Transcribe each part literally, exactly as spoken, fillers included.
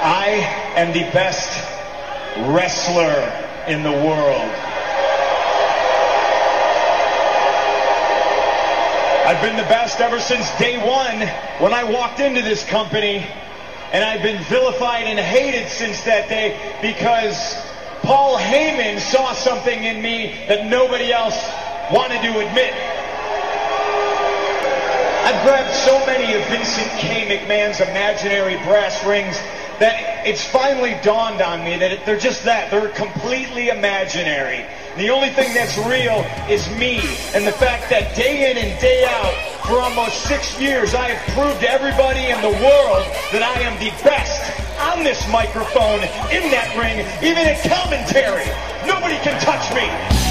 I am the best wrestler in the world. I've been the best ever since day one when I walked into this company, and I've been vilified and hated since that day because Paul Heyman saw something in me that nobody else wanted to admit. I've grabbed so many of Vincent K. McMahon's imaginary brass rings that it's finally dawned on me that they're just that. They're completely imaginary. The only thing that's real is me, and the fact that day in and day out, for almost six years, I have proved to everybody in the world that I am the best on this microphone, in that ring, even at commentary. Nobody can touch me.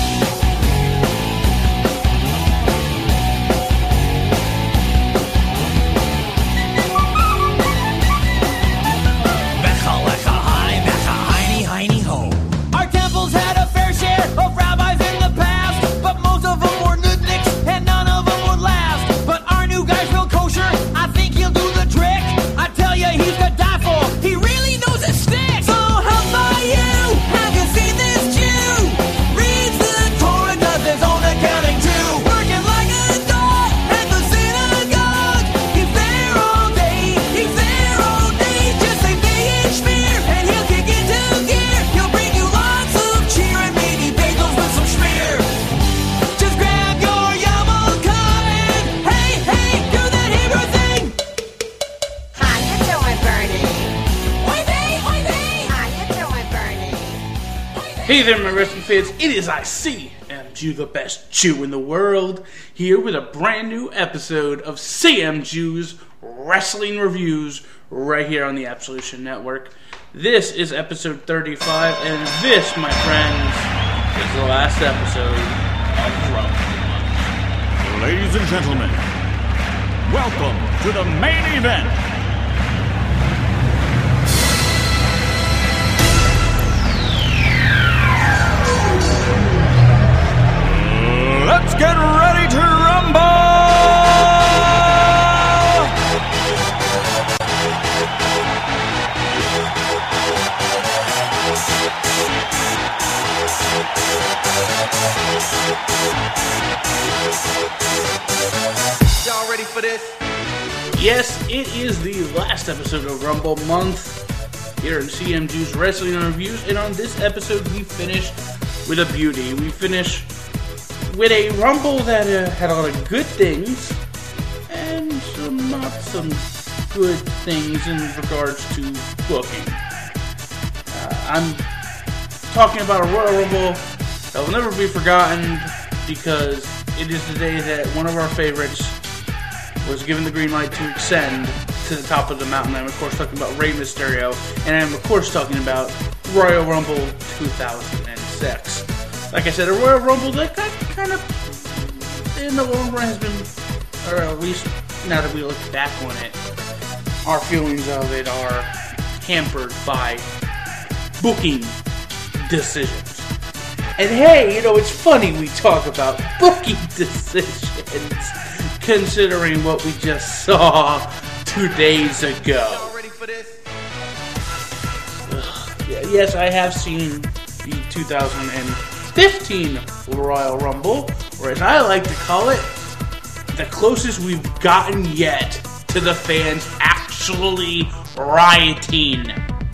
Hey there, my wrestling fans, it is I C M Jew, the best Jew in the world, here with a brand new episode of C M Jew's Wrestling Reviews, right here on the Absolution Network. This is episode thirty-five, and this, my friends, is the last episode of Rumble. Ladies and gentlemen, welcome to the main event. Let's get ready to rumble! Y'all ready for this? Yes, it is the last episode of Rumble Month here in C M Jew's Wrestling Reviews, and on this episode we finished with a beauty. We finished with a Rumble that uh, had a lot of good things, and some not some good things in regards to booking. Uh, I'm talking about a Royal Rumble that will never be forgotten, because it is the day that one of our favorites was given the green light to ascend to the top of the mountain. I'm of course talking about Rey Mysterio, and I'm of course talking about Royal Rumble two thousand six. Like I said, a Royal Rumble that got kind of, in the long run, has been, or at least now that we look back on it, our feelings of it are hampered by booking decisions. And hey, you know, it's funny we talk about booking decisions, considering what we just saw two days ago. Y'all ready for this? Yes, I have seen the two thousand fifteen Royal Rumble, or as I like to call it, the closest we've gotten yet to the fans actually rioting.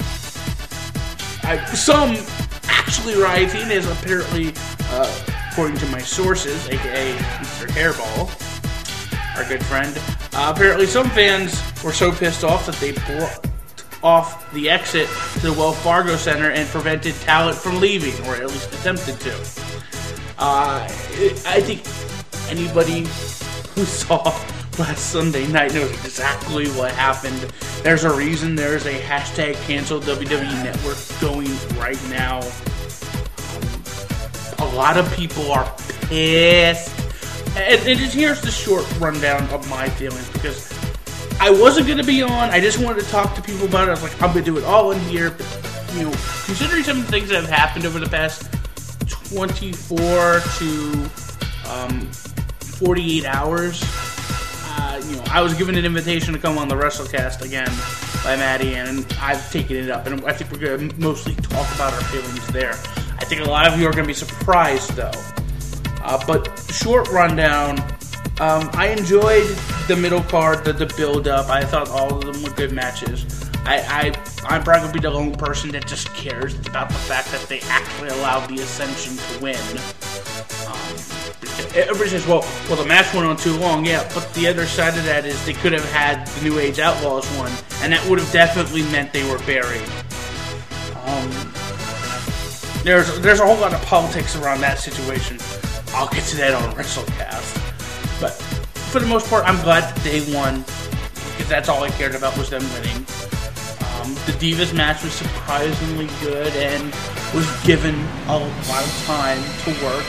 I, some actually rioting is apparently, uh, according to my sources, aka Mister Hairball, our good friend, uh, apparently some fans were so pissed off that they blocked off the exit to the Wells Fargo Center and prevented talent from leaving, or at least attempted to. Uh, I think anybody who saw last Sunday night knows exactly what happened. There's a reason there's a hashtag cancel W W E Network going right now. Um, a lot of people are pissed. And, and just here's the short rundown of my feelings, because I wasn't going to be on. I just wanted to talk to people about it. I was like, I'm going to do it all in here. But, you know, considering some of the things that have happened over the past twenty-four to um, forty-eight hours, uh, you know, I was given an invitation to come on the WrestleCast again. by Maddie, and I've taken it up, and I think we're going to mostly talk about our feelings there. I think a lot of you are going to be surprised, though. Uh, but short rundown, um, I enjoyed the middle card, the, the build-up. I thought all of them were good matches. I, I, I'm probably going to be the lone person that just cares about the fact that they actually allowed the Ascension to win. Um, everybody says, well, well, the match went on too long. Yeah, but the other side of that is they could have had the New Age Outlaws win, and that would have definitely meant they were buried. Um, there's, there's a whole lot of politics around that situation. I'll get to that on WrestleCast. But for the most part, I'm glad that they won, because that's all I cared about was them winning. Um, the Divas match was surprisingly good and was given a lot of time to work.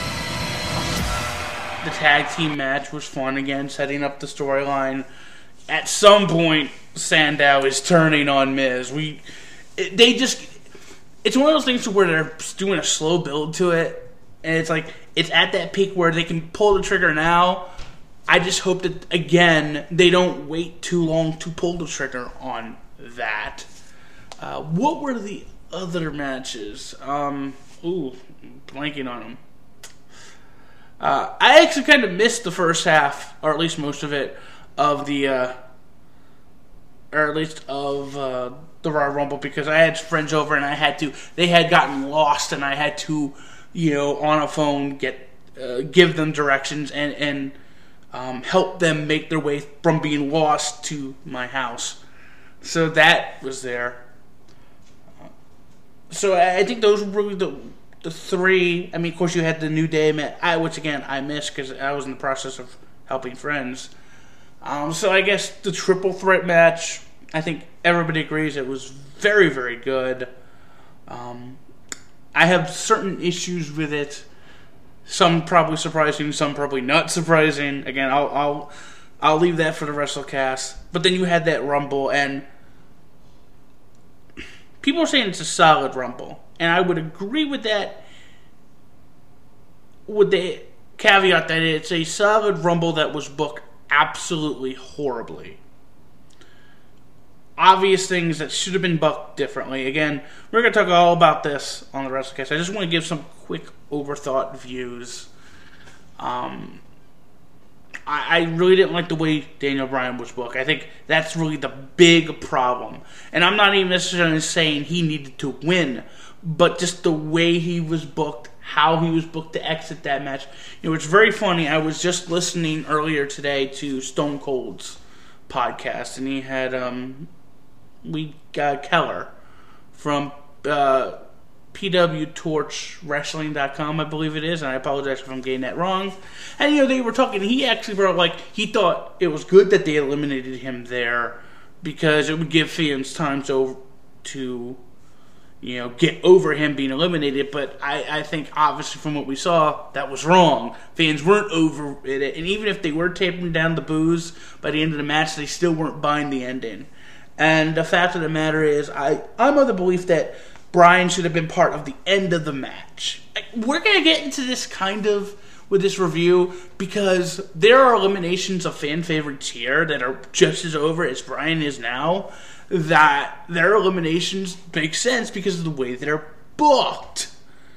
The tag team match was fun again, setting up the storyline. At some point, Sandow is turning on Miz. We, it, they just, it's one of those things where they're doing a slow build to it, and it's like, it's at that peak where they can pull the trigger now. I just hope that, again, they don't wait too long to pull the trigger on that. Uh, what were the other matches? Um, ooh, blanking on them. Uh, I actually kind of missed the first half, or at least most of it, of the, uh, or at least of uh, the Royal Rumble, because I had friends over and I had to, they had gotten lost and I had to, you know, on a phone get, uh, give them directions and, and um, help them make their way from being lost to my house. So that was there. So I think those were really the the three. I mean, of course, you had the New Day match, I, which again I missed because I was in the process of helping friends. Um, so I guess the triple threat match, I think everybody agrees it was very, very good. Um, I have certain issues with it. Some probably surprising, some probably not surprising. Again, I'll I'll I'll leave that for the WrestleCast. But then you had that Rumble, and people are saying it's a solid Rumble, and I would agree with that, with the caveat that it's a solid Rumble that was booked absolutely horribly. Obvious things that should have been booked differently. Again, we're going to talk all about this on the WrestleCast. I just want to give some quick overthought views. Um, I, I really didn't like the way Daniel Bryan was booked. I think that's really the big problem. And I'm not even necessarily saying he needed to win, but just the way he was booked, how he was booked to exit that match. You know, it's very funny. I was just listening earlier today to Stone Cold's podcast, and he had um, we got Keller from uh, P W Torch Wrestling dot com, I believe it is, and I apologize if I'm getting that wrong. And, you know, they were talking, he actually brought, like, he thought it was good that they eliminated him there because it would give fans time to, to you know, get over him being eliminated, but I, I think, obviously, from what we saw, that was wrong. Fans weren't over it, and even if they were taping down the boos by the end of the match, they still weren't buying the ending. And the fact of the matter is, I, I'm of the belief that Bryan should have been part of the end of the match. We're going to get into this kind of with this review because there are eliminations of fan favorites here that are just as over as Bryan is now, that their eliminations make sense because of the way they're booked.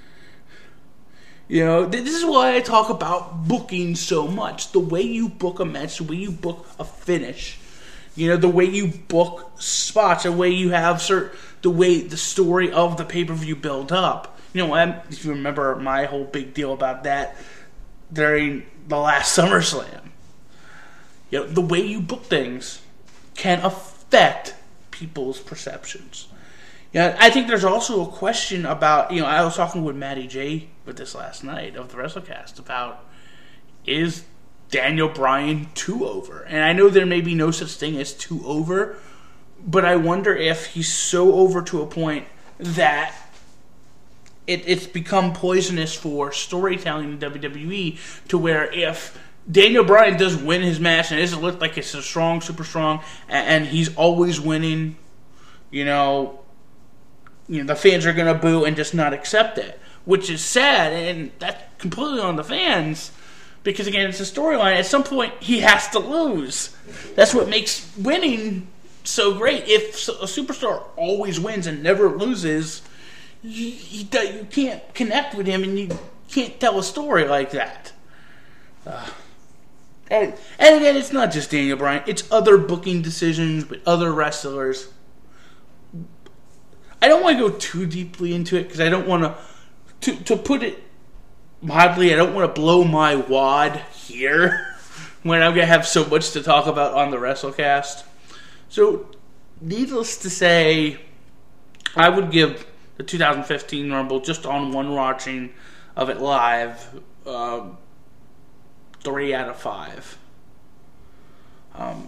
You know, this is why I talk about booking so much. The way you book a match, the way you book a finish. You know, the way you book spots, the way you have certain, the way the story of the pay-per-view build up. You know, if you remember my whole big deal about that during the last SummerSlam. You know, the way you book things can affect people's perceptions. Yeah, I think there's also a question about, you know, I was talking with Matty J with this last night of the WrestleCast about, is Daniel Bryan too over? And I know there may be no such thing as too over, but I wonder if he's so over to a point that it, it's become poisonous for storytelling in W W E, to where if Daniel Bryan does win his match and it doesn't look like it's a strong, super strong, and, and he's always winning, you know, you know, the fans are going to boo and just not accept it, which is sad, and that's completely on the fans. Because, again, it's a storyline. At some point, he has to lose. That's what makes winning so great. If a superstar always wins and never loses, you, you, you can't connect with him and you can't tell a story like that. Uh, and, and again, it's not just Daniel Bryan. It's other booking decisions with other wrestlers. I don't want to go too deeply into it because I don't want to, to put it mildly, I don't want to blow my wad here when I'm going to have so much to talk about on the WrestleCast. So, needless to say, I would give the two thousand fifteen Rumble, just on one watching of it live, uh, three out of five. Um,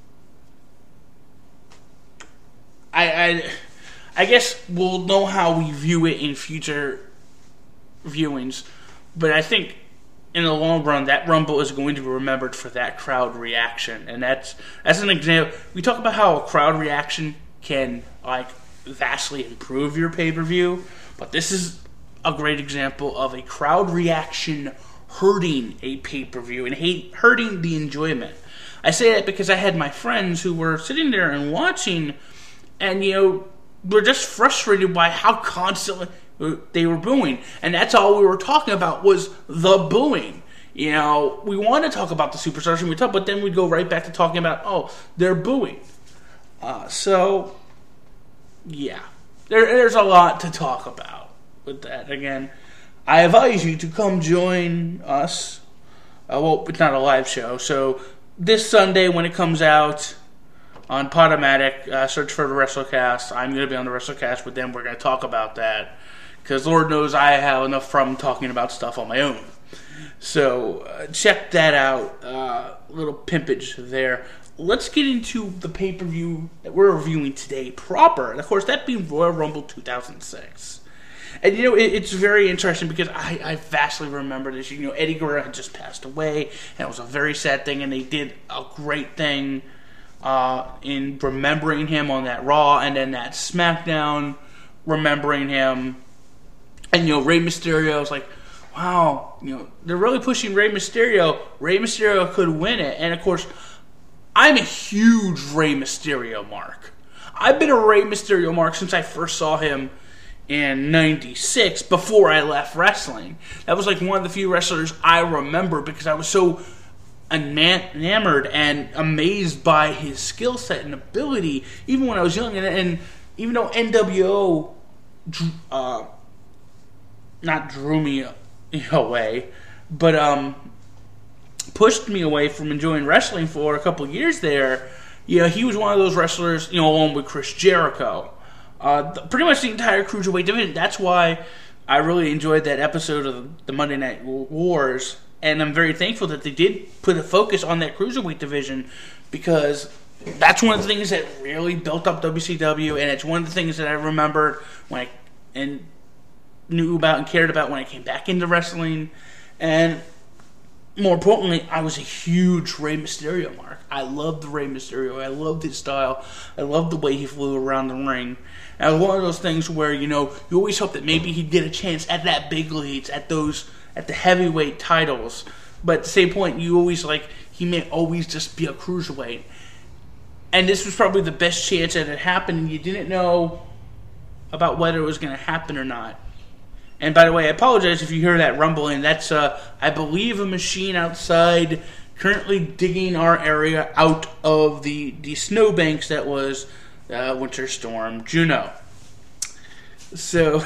I, I, I guess we'll know how we view it in future viewings, but I think in the long run, that Rumble is going to be remembered for that crowd reaction, and that's that's an example. We talk about how a crowd reaction can like vastly improve your pay-per-view, but this is a great example of a crowd reaction hurting a pay-per-view and hate, hurting the enjoyment. I say that because I had my friends who were sitting there and watching, and you know, were just frustrated by how constantly they were booing, and that's all we were talking about was the booing. You know, we want to talk about the superstars and we talk, but then we'd go right back to talking about, oh, they're booing. Uh, so, yeah, there, there's a lot to talk about with that. Again, I advise you to come join us. Uh, well, it's not a live show, so this Sunday when it comes out on Podomatic, uh, search for the WrestleCast. I'm going to be on the WrestleCast with them. We're going to talk about that. Because Lord knows I have enough from talking about stuff on my own. So uh, check that out. Uh, little pimpage there. Let's get into the pay-per-view that we're reviewing today proper. And of course, that being Royal Rumble two thousand six. And you know, it, it's very interesting because I, I vastly remember this. You know, Eddie Guerrero had just passed away. And it was a very sad thing. And they did a great thing uh, in remembering him on that Raw. And then that SmackDown, remembering him. And, you know, Rey Mysterio is like, wow, you know, they're really pushing Rey Mysterio. Rey Mysterio could win it. And, of course, I'm a huge Rey Mysterio mark. I've been a Rey Mysterio mark since I first saw him in ninety-six, before I left wrestling. That was, like, one of the few wrestlers I remember because I was so enamored and amazed by his skill set and ability, even when I was young. And, and even though N W O... Uh, not drew me away, but um, pushed me away from enjoying wrestling for a couple of years there. You know, he was one of those wrestlers, you know, along with Chris Jericho. Uh, the, pretty much the entire Cruiserweight division. That's why I really enjoyed that episode of the Monday Night Wars, and I'm very thankful that they did put a focus on that Cruiserweight division because that's one of the things that really built up W C W, and it's one of the things that I remembered when I... and knew about and cared about when I came back into wrestling. And more importantly, I was a huge Rey Mysterio mark. I loved the Rey Mysterio. I loved his style. I loved the way he flew around the ring. And it was one of those things where, you know, you always hope that maybe he'd get a chance at that big leads, at those, at the heavyweight titles. But at the same point, you always like, he may always just be a cruiserweight. And this was probably the best chance that it happened, and you didn't know about whether it was going to happen or not. And by the way, I apologize if you hear that rumbling. That's, uh, I believe, a machine outside currently digging our area out of the, the snowbanks that was uh, Winter Storm Juno. So,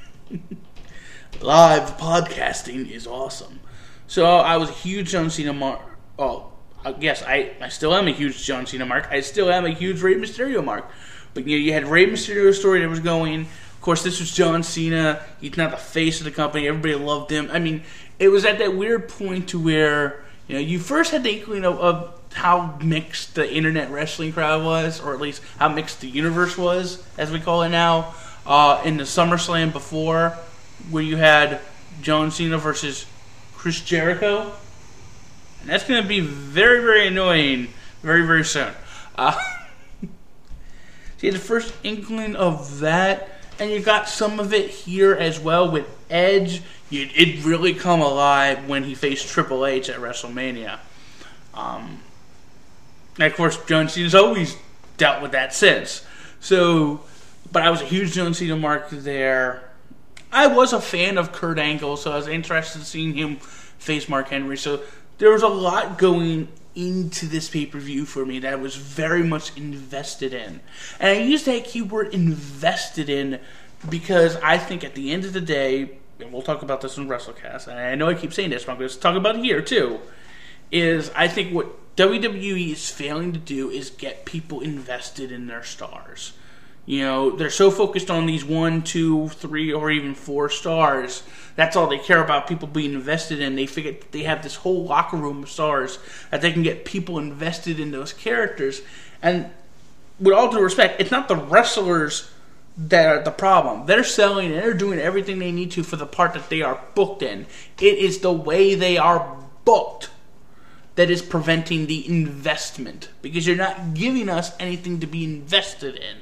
live podcasting is awesome. So, I was a huge John Cena mark. Oh, I guess I, I still am a huge John Cena mark. I still am a huge Rey Mysterio mark. But you know, you had Rey Mysterio's story that was going. Of course, this was John Cena. He's not the face of the company. Everybody loved him. I mean, it was at that weird point to where, you know, you first had the inkling of, of how mixed the internet wrestling crowd was, or at least how mixed the universe was, as we call it now, uh, in the SummerSlam before, where you had John Cena versus Chris Jericho. And that's going to be very, very annoying very, very soon. Uh, so you had the first inkling of that. And you got some of it here as well with Edge. It, it really come alive when he faced Triple H at WrestleMania. Um, and of course, John Cena's always dealt with that since. So, but I was a huge John Cena mark there. I was a fan of Kurt Angle, so I was interested in seeing him face Mark Henry. So there was a lot going into this pay-per-view for me that I was very much invested in. And I use that keyword invested in because I think at the end of the day, and we'll talk about this in WrestleCast, and I know I keep saying this, but I'm going to talk about it here too, is I think what W W E is failing to do is get people invested in their stars. You know, they're so focused on these one, two, three, or even four stars. That's all they care about, people being invested in. They figure they have this whole locker room of stars that they can get people invested in those characters. And with all due respect, it's not the wrestlers that are the problem. They're selling and they're doing everything they need to for the part that they are booked in. It is the way they are booked that is preventing the investment, because you're not giving us anything to be invested in.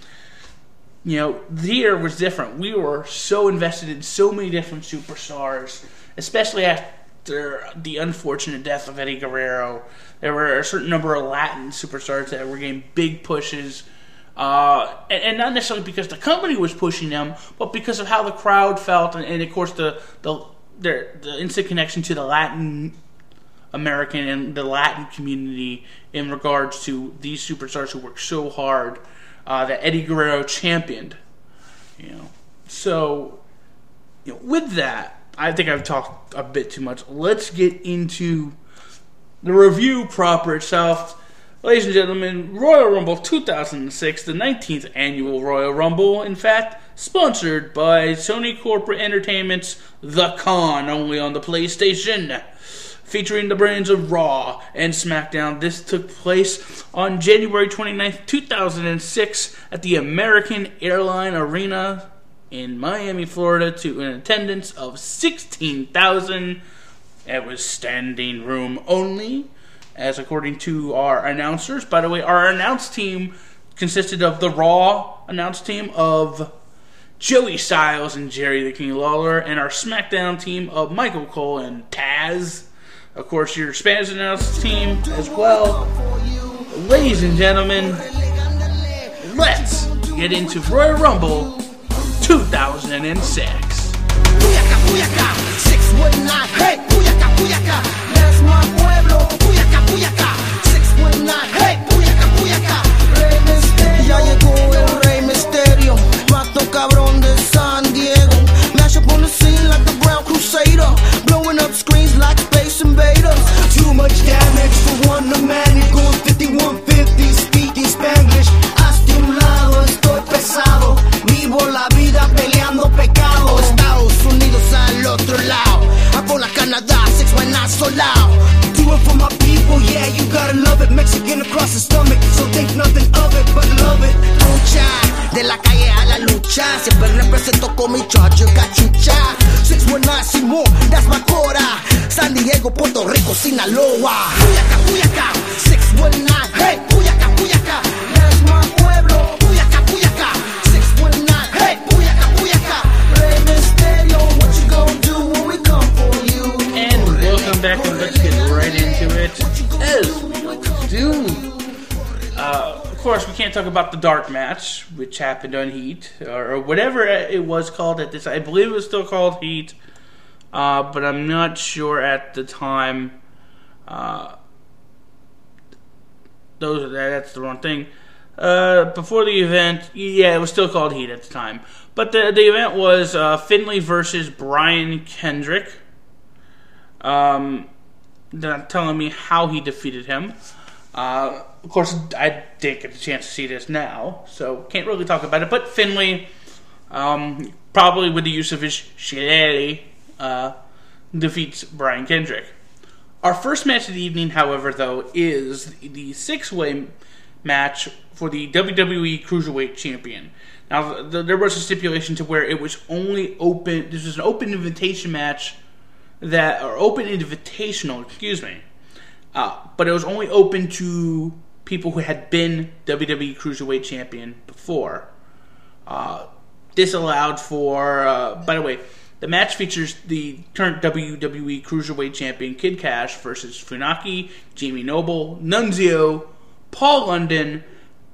You know, the year was different. We were so invested in so many different superstars, especially after the unfortunate death of Eddie Guerrero. There were a certain number of Latin superstars that were getting big pushes, uh, and, and not necessarily because the company was pushing them, but because of how the crowd felt, and, and of course the the their, the instant connection to the Latin American and the Latin community in regards to these superstars who worked so hard. Uh, that Eddie Guerrero championed, you know. So, you know, with that, I think I've talked a bit too much. Let's get into the review proper itself. Ladies and gentlemen, Royal Rumble two thousand six, the nineteenth annual Royal Rumble, in fact, sponsored by Sony Corporate Entertainment's The Con, only on the PlayStation. Featuring the brands of Raw and SmackDown. This took place on January twenty-ninth, two thousand six at the American Airline Arena in Miami, Florida, to an attendance of sixteen thousand. It was standing room only, as according to our announcers. By the way, our announce team consisted of the Raw announce team of Joey Styles and Jerry the King Lawler, and our SmackDown team of Michael Cole and Taz. Of course, your Spanish announce team as well. Ladies and gentlemen, let's get into Royal Rumble two thousand six. Puyaka, Puyaka, six one nine, hey, Puyaka, Puyaka, that's my pueblo, Puyaka, Puyaka, six one nine, hey, Puyaka, Puyaka, Rey Mysterio. Ya llegó el Rey Mysterio, mato cabrón de San Diego, mash up on the scene like the Brown Crusader, blowing up screens like Space Invaders. Too much damage for one man, going fifty-one fifty, speaking Spanglish. Hasta un lado estoy pesado, vivo la vida peleando pecado. Estados Unidos al otro lado, Angola, Canadá, six one nine sold out. Do it for my people, yeah, you gotta love it. Mexican across the stomach, so think nothing of it, but love it. Lucha, de la calle a la lucha, siempre represento con mi chacho cachucha. six one nine Simón, that's my cora. San Diego, Puerto Rico, Sinaloa. Puyaka, Puyaka, six one nine, hey, Puyaka, Puyaka, that's my pueblo. Puyaka, Puyaka, six one nine, hey, Puyaka, Puyaka, Rey Mysterio, what you gonna do when we come for you? And welcome back, and let's get right into it, as we always do. Uh, of course, we can't talk about the dark match, which happened on Heat, or, or whatever it was called at this. I believe it was still called Heat. Uh, but I'm not sure at the time. Uh, those that's the wrong thing. Uh, before the event, yeah, it was still called Heat at the time. But the the event was uh, Finlay versus Brian Kendrick. Um, they're not telling me how he defeated him. Uh, of course, I didn't get the chance to see this now, so can't really talk about it. But Finlay, um, probably with the use of his shillelagh, Uh, defeats Brian Kendrick. Our first match of the evening, however, though, is the six-way match for the W W E Cruiserweight Champion. Now, the, there was a stipulation to where it was only open. This was an open invitation match that, or open invitational, excuse me. Uh, but it was only open to people who had been W W E Cruiserweight Champion before. Uh, this allowed for, uh, by the way, the match features the current W W E Cruiserweight Champion Kid Cash versus Funaki, Jamie Noble, Nunzio, Paul London,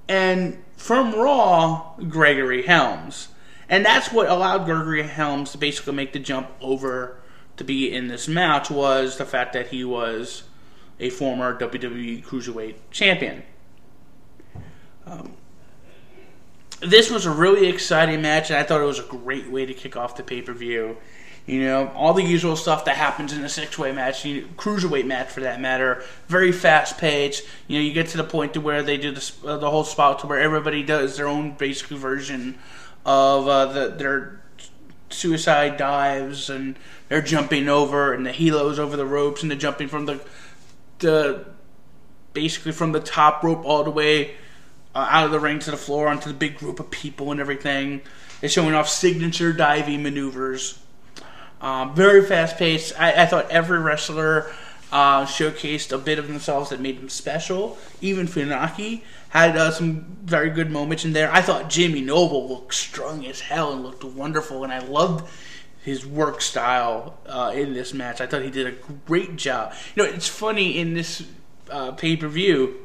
and from Raw, Gregory Helms. And that's what allowed Gregory Helms to basically make the jump over to be in this match, was the fact that he was a former W W E Cruiserweight champion. Um, this was a really exciting match, and I thought it was a great way to kick off the pay-per-view. You know, all the usual stuff that happens in a six-way match, you know, cruiserweight match for that matter, very fast-paced. You know, you get to the point to where they do the, uh, the whole spot to where everybody does their own basic version of uh, the, their suicide dives, and they're jumping over, and the helos over the ropes, and they're jumping from the, the basically from the top rope all the way uh, out of the ring to the floor onto the big group of people and everything. They're showing off signature diving maneuvers. Um, very fast-paced. I, I thought every wrestler uh, showcased a bit of themselves that made them special. Even Funaki had uh, some very good moments in there. I thought Jimmy Noble looked strong as hell and looked wonderful, and I loved his work style uh, in this match. I thought he did a great job. You know, it's funny in this uh, pay-per-view.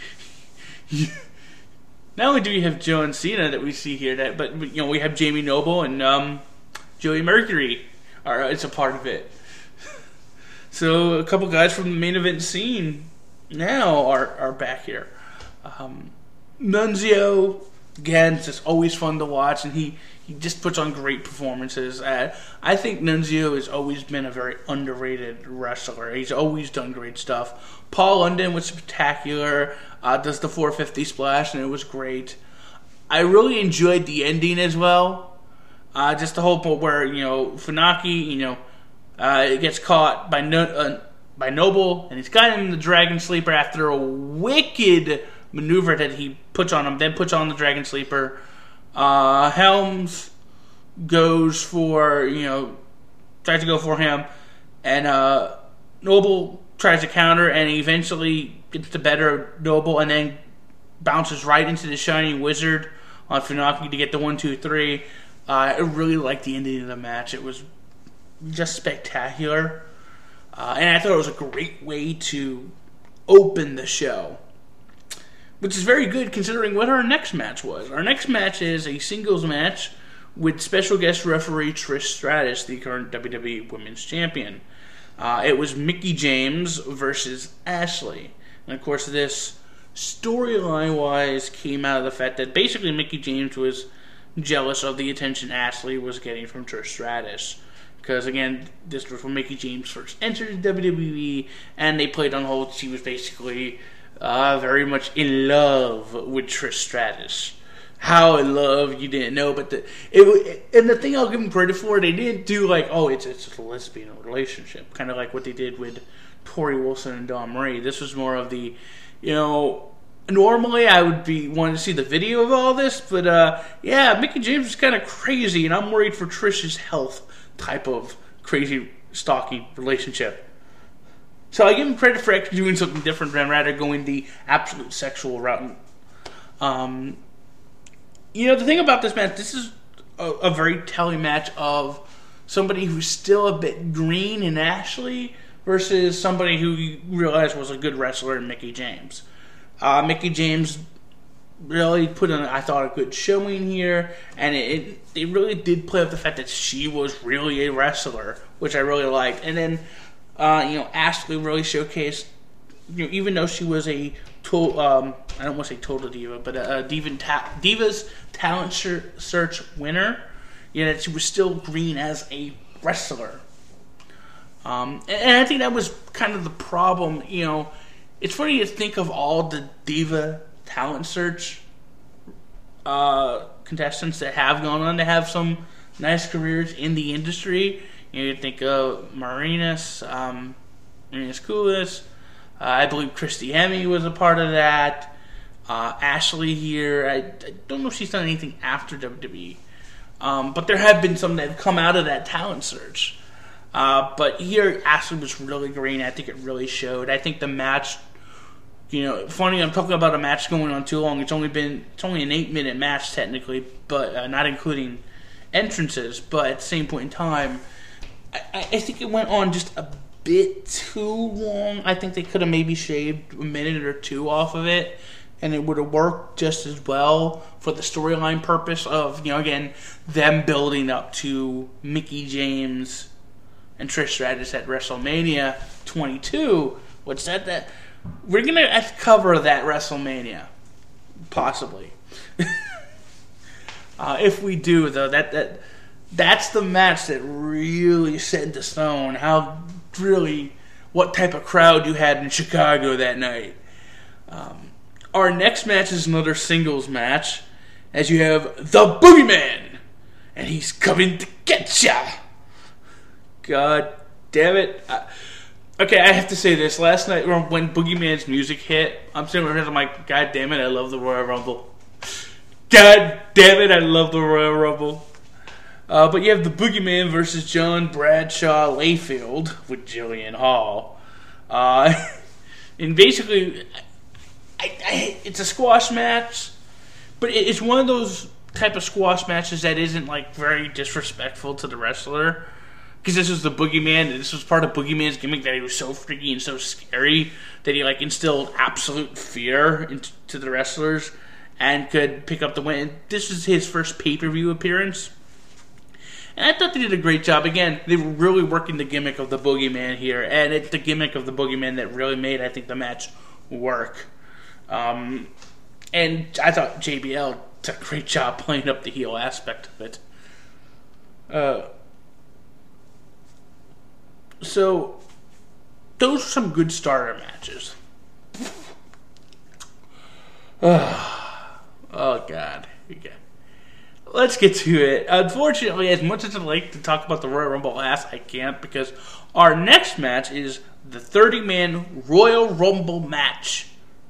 Not only do we have John Cena that we see here, that but you know we have Jamie Noble and um, Joey Mercury. Are, it's a part of it. So a couple guys from the main event scene now are, are back here. Um, Nunzio, again, it's just always fun to watch, and he, he just puts on great performances. Uh, I think Nunzio has always been a very underrated wrestler. He's always done great stuff. Paul London was spectacular. Uh, does the four fifty splash, and it was great. I really enjoyed the ending as well. Uh, just the whole point where, you know, Funaki, you know, uh, gets caught by no, uh, by Noble, and he's got him in the Dragon Sleeper after a wicked maneuver that he puts on him, then puts on the Dragon Sleeper. Uh, Helms goes for, you know, tries to go for him, and uh, Noble tries to counter, and he eventually gets the better of Noble, and then bounces right into the Shining Wizard on Funaki to get the one, two, three. Uh, I really liked the ending of the match. It was just spectacular. Uh, and I thought it was a great way to open the show. Which is very good considering what our next match was. Our next match is a singles match with special guest referee Trish Stratus, the current W W E Women's Champion. Uh, it was Mickie James versus Ashley. And of course this storyline-wise came out of the fact that basically Mickie James was jealous of the attention Ashley was getting from Trish Stratus. Because, again, this was when Mickie James first entered the W W E, and they played on hold. She was basically uh, very much in love with Trish Stratus. How in love, you didn't know. But the it and the thing I'll give them credit for, they didn't do like, oh, it's, it's a lesbian relationship. Kind of like what they did with Tori Wilson and Dawn Marie. This was more of the, you know... Normally, I would be wanting to see the video of all this, but uh, yeah, Mickie James is kind of crazy, and I'm worried for Trish's health type of crazy stalking relationship. So I give him credit for actually doing something different than rather going the absolute sexual route. Um, you know, the thing about this match, this is a, a very telling match of somebody who's still a bit green in Ashley versus somebody who you realize was a good wrestler in Mickie James. Uh, Mickie James really put in, I thought, a good showing here, and it, it, it really did play up the fact that she was really a wrestler, which I really liked. And then, uh, you know, Ashley really showcased, you know, even though she was a, to, um, I don't want to say total diva, but a, a Diva ta- Divas Talent Search winner, you know, that she was still green as a wrestler. Um, and, and I think that was kind of the problem, you know. It's funny to think of all the Diva Talent Search uh, contestants that have gone on to have some nice careers in the industry. You know, you think of Marinas, um, Marinas Koulis. Uh, I believe Christy Hemme was a part of that. Uh, Ashley here. I, I don't know if she's done anything after W W E. Um, but there have been some that have come out of that talent search. Uh, but here, Ashley was really green. I think it really showed. I think the match... You know, funny, I'm talking about a match going on too long. It's only been, it's only an eight-minute match technically, but uh, not including entrances. But at the same point in time, I, I think it went on just a bit too long. I think they could have maybe shaved a minute or two off of it. and it would have worked just as well for the storyline purpose of, you know, again, them building up to Mickie James and Trish Stratus at WrestleMania twenty-two, which that that we're gonna have to cover that WrestleMania, possibly. uh, if we do, though, that that that's the match that really set into stone how really what type of crowd you had in Chicago that night. Um, our next match is another singles match, as you have the Boogeyman, and he's coming to get ya. God damn it. I, okay, I have to say this. Last night, when Boogeyman's music hit, I'm sitting there, I'm like, God damn it, I love the Royal Rumble. God damn it, I love the Royal Rumble. Uh, but you have the Boogeyman versus John Bradshaw Layfield with Jillian Hall. Uh, and basically, I, I, it's a squash match, but it, it's one of those type of squash matches that isn't like very disrespectful to the wrestler. Because this was the Boogeyman, and this was part of Boogeyman's gimmick that he was so freaky and so scary that he like instilled absolute fear into the wrestlers and could pick up the win. This was his first pay-per-view appearance. And I thought they did a great job. Again, they were really working the gimmick of the Boogeyman here, and it's the gimmick of the Boogeyman that really made, I think, the match work. Um, and I thought J B L did a great job playing up the heel aspect of it. Uh, so, those are some good starter matches. oh, oh, God. Okay. Let's get to it. Unfortunately, as much as I'd like to talk about the Royal Rumble last, I can't, because our next match is the thirty-man Royal Rumble match,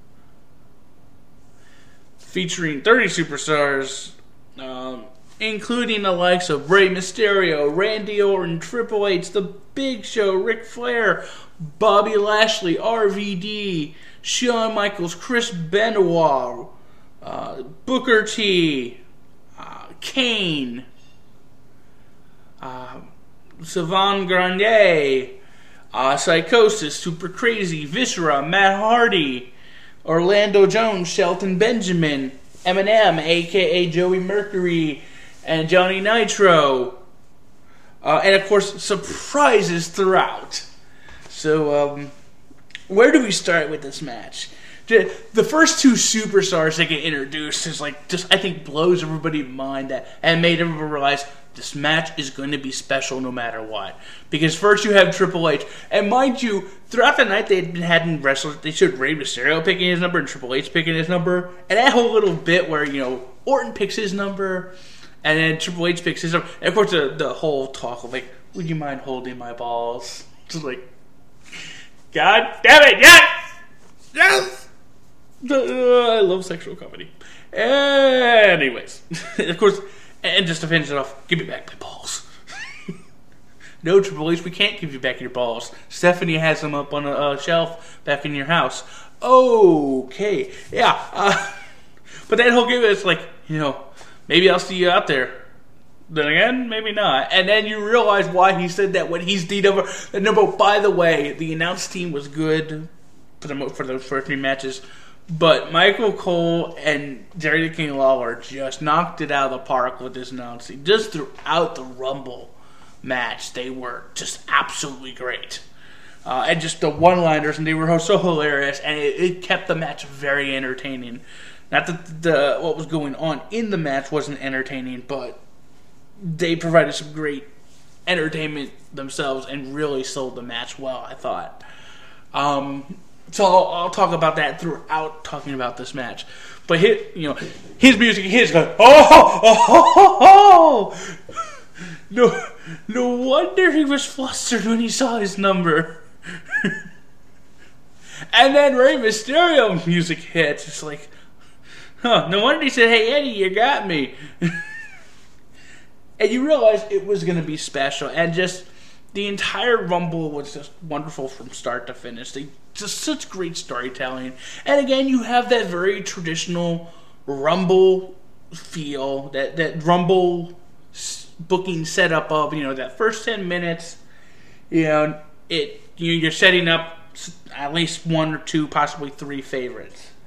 featuring thirty superstars, um, including the likes of Rey Mysterio, Randy Orton, Triple H, The Big Show, Ric Flair, Bobby Lashley, R V D, Shawn Michaels, Chris Benoit, uh, Booker T, Kane, uh, Savan Grande, uh, Psychosis, Super Crazy, Viscera, Matt Hardy, Orlando Jones, Shelton Benjamin, Eminem, aka Joey Mercury, and Johnny Nitro, uh, and of course surprises throughout. So, um, where do we start with this match? The first two superstars that get introduced is like just I think blows everybody's mind that and made everyone realize this match is going to be special no matter what. Because first you have Triple H, and mind you, throughout the night they had been having wrestlers. They showed Rey Mysterio picking his number and Triple H picking his number, and that whole little bit where you know Orton picks his number, and then Triple H picks his number. And of course the the whole talk of like, would you mind holding my balls? Just like, God damn it, yes, yes. Uh, I love sexual comedy. Anyways, of course, and just to finish it off, give me back my balls. No, Triple H, we can't give you back your balls. Stephanie has them up on a uh, shelf back in your house. Okay, yeah. Uh, but that whole game is like, you know, maybe I'll see you out there. Then again, maybe not. And then you realize why he said that when he's the number. The number. By the way, the announce team was good for the for those first three matches. But Michael Cole and Jerry the King Lawler just knocked it out of the park with this announcing. Just throughout the Rumble match, they were just absolutely great. Uh, and just the one-liners, and they were so hilarious, and it, it kept the match very entertaining. Not that the what was going on in the match wasn't entertaining, but they provided some great entertainment themselves and really sold the match well, I thought. Um... So I'll, I'll talk about that throughout talking about this match. But his, you know, his music, his going, oh, oh, oh, oh, oh. No, no wonder he was flustered when he saw his number. And then Rey Mysterio music hits. It's like, huh, no wonder he said, hey, Eddie, you got me. And you realize it was going to be special. And just the entire Rumble was just wonderful from start to finish. They just such great storytelling. And again, you have that very traditional Rumble feel, that, that Rumble booking setup of, you know, that first ten minutes, you know, it you know, you're setting up at least one or two, possibly three favorites.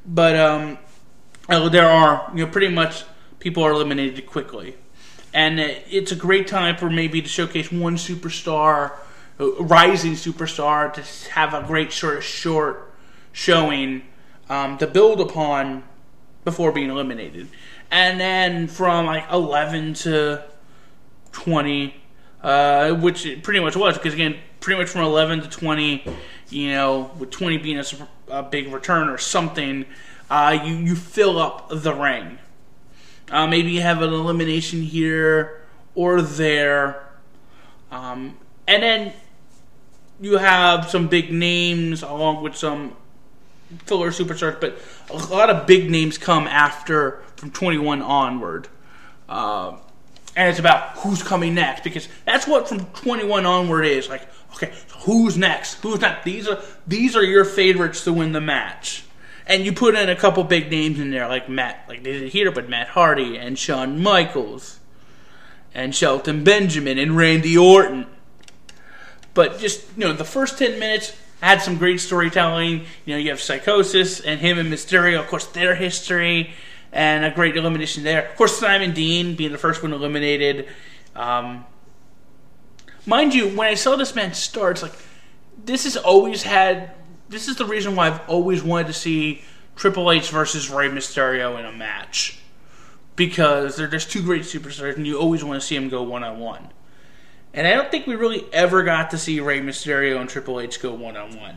But um, there are, you know, pretty much people are eliminated quickly. And it's a great time for maybe to showcase one superstar, a rising superstar, to have a great sort of short showing um, to build upon before being eliminated. And then from like eleven to twenty, uh, which it pretty much was, because again, pretty much from eleven to twenty, you know, with twenty being a, a big return or something, uh, you, you fill up the ring. Uh, maybe you have an elimination here or there. Um, and then you have some big names along with some filler superstars. But a lot of big names come after from twenty-one onward. Uh, and it's about who's coming next. Because that's what from twenty-one onward is. Like, okay, who's next? Who's next? These are, these are your favorites to win the match. And you put in a couple big names in there, like Matt, like they did here, but Matt Hardy and Shawn Michaels and Shelton Benjamin and Randy Orton. But just, you know, the first ten minutes had some great storytelling. You know, you have Psychosis and him and Mysterio, of course, their history, and a great elimination there. Of course, Simon Dean being the first one eliminated. Um, mind you, when I saw this match start, it's like, this has always had... This is the reason why I've always wanted to see Triple H versus Rey Mysterio in a match. Because they're just two great superstars, and you always want to see them go one-on-one. And I don't think we really ever got to see Rey Mysterio and Triple H go one-on-one.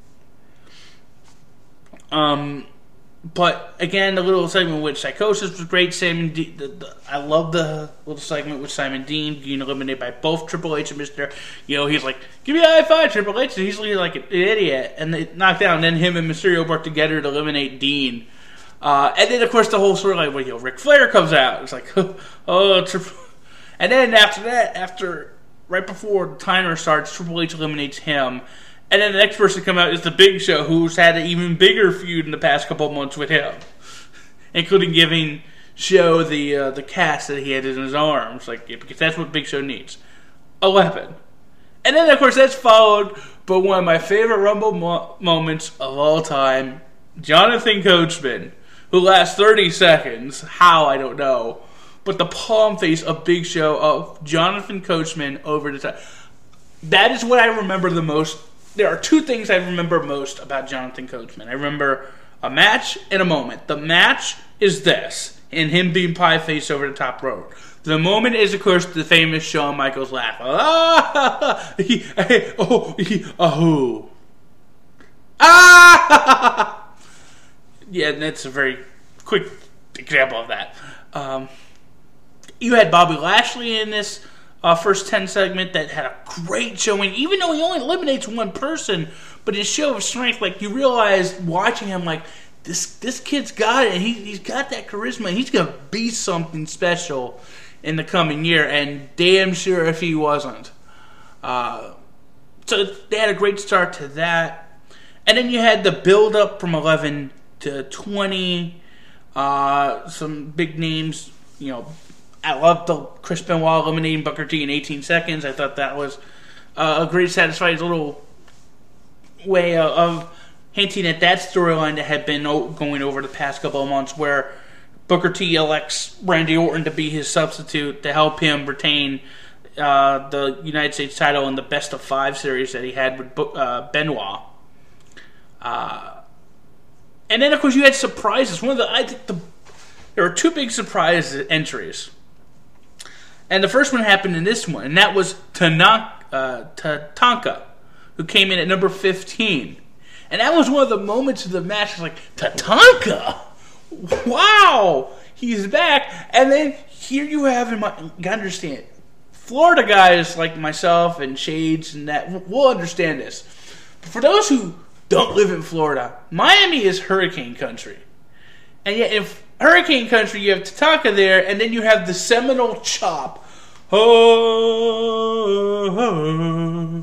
Um, but, again, the little segment with Psychosis was great. Simon De- the, the, I love the little segment with Simon Dean being eliminated by both Triple H and Mister You know, he's like, give me a high five, Triple H. And he's looking like an idiot. And they knocked down. And then him and Mysterio work together to eliminate Dean. Uh, and then, of course, the whole storyline where, you know, Ric Flair comes out. It's like, oh, Triple... And then after that, after, right before the timer starts, Triple H eliminates him. And then the next person to come out is the Big Show, who's had an even bigger feud in the past couple of months with him, including giving Show the uh, the cast that he had in his arms, like yeah, because that's what Big Show needs, a weapon. And then, of course, that's followed by one of my favorite Rumble mo- moments of all time, Jonathan Coachman, who lasts thirty seconds. How, I don't know. But the palm face of Big Show of Jonathan Coachman over the time. That is what I remember the most. There are two things I remember most about Jonathan Coachman. I remember a match and a moment. The match is this, and him being pie-faced over the top rope. The moment is, of course, the famous Shawn Michaels laugh. Ah! He, oh, he, oh. Ah! Yeah, that's a very quick example of that. Um, you had Bobby Lashley in this Uh, first ten segment that had a great showing, even though he only eliminates one person, but his show of strength, like, you realize watching him, like, this this kid's got it, and he, he's got that charisma, and he's going to be something special in the coming year, and damn sure if he wasn't. Uh, so they had a great start to that, and then you had the build-up from eleven to twenty, uh, some big names, you know. I loved the Chris Benoit eliminating Booker T in eighteen seconds. I thought that was uh, a great, satisfying little way of, of hinting at that storyline that had been going over the past couple of months, where Booker T elects Randy Orton to be his substitute to help him retain uh, the United States title in the best of five series that he had with uh, Benoit. Uh, and then, of course, you had surprises. One of the I think the there were two big surprise entries. And the first one happened in this one, and that was Tanak, uh, Tatanka, who came in at number fifteen. And that was one of the moments of the match. I was like, Tatanka? Wow! He's back. And then here you have him. You gotta understand, Florida guys like myself and Shades and that will understand this. But for those who don't live in Florida, Miami is hurricane country. And yet, if Hurricane Country, you have Tatanka there, and then you have the Seminole Chop. Oh, oh,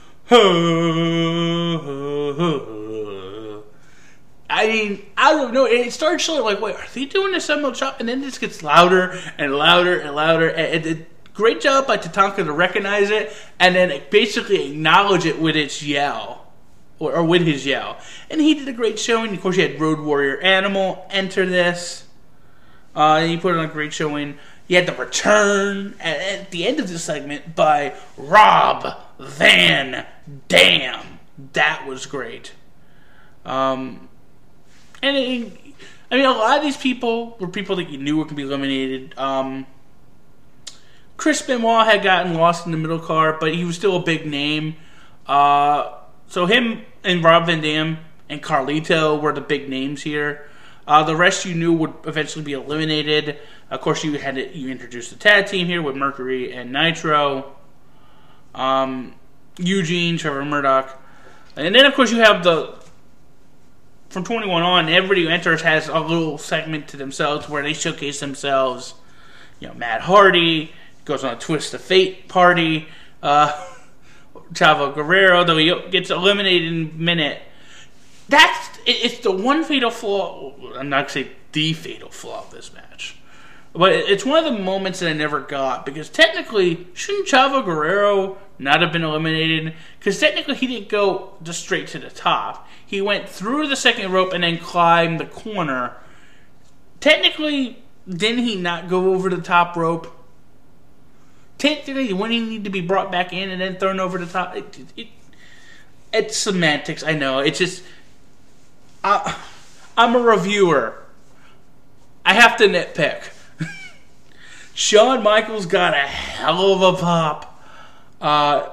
oh, oh. I mean, I don't know. It starts showing like, wait, are they doing the Seminole Chop? And then it just gets louder and louder and louder. And it, great job by Tatanka to recognize it, and then basically acknowledge it with its yell. or, or with his yell. And he did a great showing. Of course, you had Road Warrior Animal enter this. Uh, and he put on a great showing. You had the return at, at the end of the segment by Rob Van Dam. That was great. Um, and it, I mean, a lot of these people were people that you knew were going to be eliminated. Um, Chris Benoit had gotten lost in the middle card, but he was still a big name. Uh, so him and Rob Van Dam and Carlito were the big names here. Uh, the rest you knew would eventually be eliminated. Of course, you had to, you introduced the tag team here with Mercury and Nitro. Um, Eugene, Trevor Murdoch. And then, of course, you have the... From twenty-one on, everybody who enters has a little segment to themselves where they showcase themselves. You know, Matt Hardy goes on a Twist of Fate party. Uh, Chavo Guerrero, though he gets eliminated in a minute. That's... It's the one fatal flaw... I'm not going to say the fatal flaw of this match. But it's one of the moments that I never got. Because technically, shouldn't Chavo Guerrero not have been eliminated? Because technically he didn't go just straight to the top. He went through the second rope and then climbed the corner. Technically, didn't he not go over the top rope? Technically, wouldn't he need to be brought back in and then thrown over the top? It, it, it's semantics, I know. It's just... Uh, I'm a reviewer. I have to nitpick. Shawn Michaels got a hell of a pop. Uh,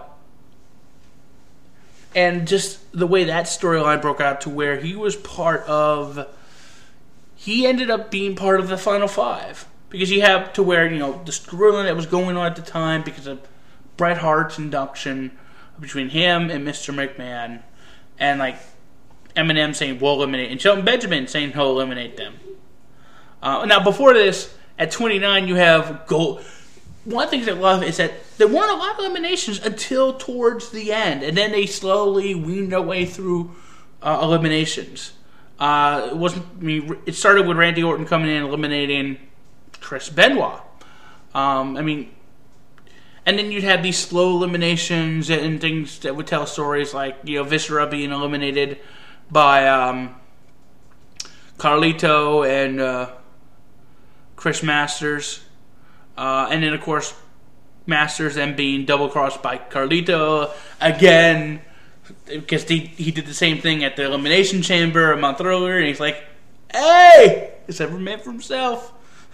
and just the way that storyline broke out to where he was part of... He ended up being part of the Final Five. Because you have to where, you know, the storyline that was going on at the time because of Bret Hart's induction between him and Mister McMahon. And, like, Eminem saying, we'll eliminate. And Shelton Benjamin saying he'll eliminate them. Uh, now, before this... At twenty-nine, you have gold. One of the things I love is that there weren't a lot of eliminations until towards the end, and then they slowly weaned their way through uh, eliminations. Uh, it wasn't. I mean, it started with Randy Orton coming in and eliminating Chris Benoit. Um, I mean, and then you'd have these slow eliminations and things that would tell stories like, you know, Viscera being eliminated by um, Carlito and. Uh, Chris Masters, uh, and then of course Masters then being double crossed by Carlito again because he he did the same thing at the Elimination Chamber a month earlier, and he's like, "Hey, it's ever meant for himself."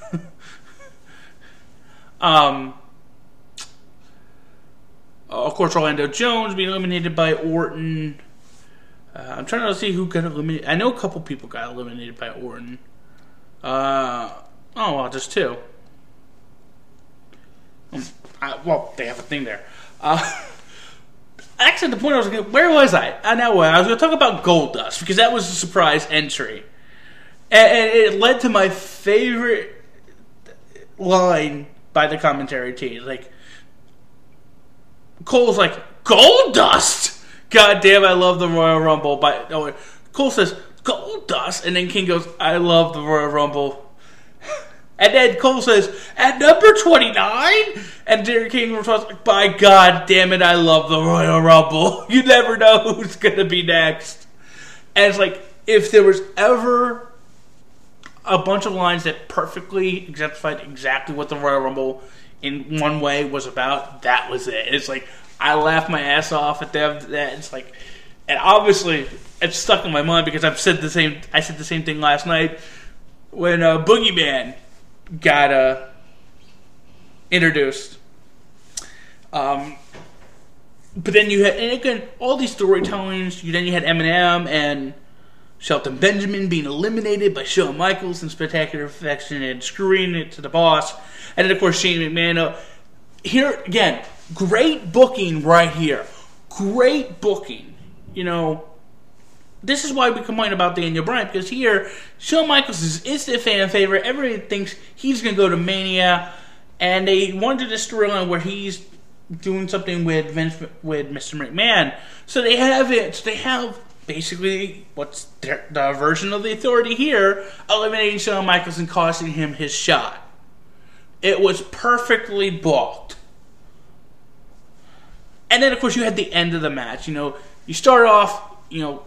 um, of course, Orlando Jones being eliminated by Orton. Uh, I'm trying to see who got eliminated. I know a couple people got eliminated by Orton. Uh. Oh, well, just two. Um, I, well, they have a thing there. Uh, actually, the point I was going to... Where was I? I know where. I was going to talk about Goldust, because that was a surprise entry. And, and it led to my favorite line by the commentary team. Like, Cole's like, Goldust! God damn, I love the Royal Rumble. By, oh, Cole says, Goldust! And then King goes, I love the Royal Rumble. And then Cole says, at number twenty-nine? And Jerry King responds, by God damn it, I love the Royal Rumble. You never know who's going to be next. And it's like, if there was ever a bunch of lines that perfectly exemplified exactly what the Royal Rumble in one way was about, that was it. It's like, I laughed my ass off at them. It's like, and obviously, it's stuck in my mind because I've said the same, I said the same thing last night when uh, Boogeyman got uh, introduced. Um, but then you had, and again, all these storytellings. You then you had Eminem and Shelton Benjamin being eliminated by Shawn Michaels in Spectacular Perfection and screwing it to the boss. And then, of course, Shane McMahon. Uh, here, again, great booking right here. Great booking. You know, this is why we complain about Daniel Bryan, because here, Shawn Michaels is instant fan favorite. Everybody thinks he's going to go to Mania, and they wanted this storyline where he's doing something with Vince, with Mister McMahon. So they have it. So they have basically what's their, the version of the Authority here, eliminating Shawn Michaels and costing him his shot. It was perfectly booked. And then, of course, you had the end of the match. You know, you start off you know,